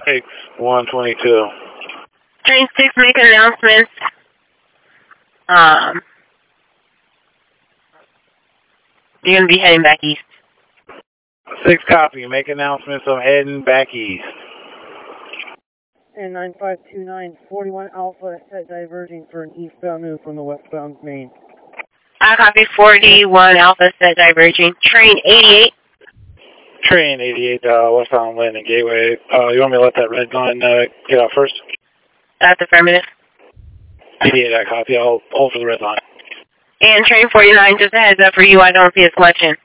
122. Train 6, make an announcement. You're going to be heading back east. 6 copy. Make announcements. I'm heading back east. And 9529, 41 Alpha set diverging for an eastbound move from the westbound main. I copy 41 Alpha set diverging. Train 88. Train 88, westbound landing gateway. You want me to let that red line get out first? That's affirmative. 88, I copy. I'll hold for the red line. And train 49, just a heads up for you, I don't see a selection.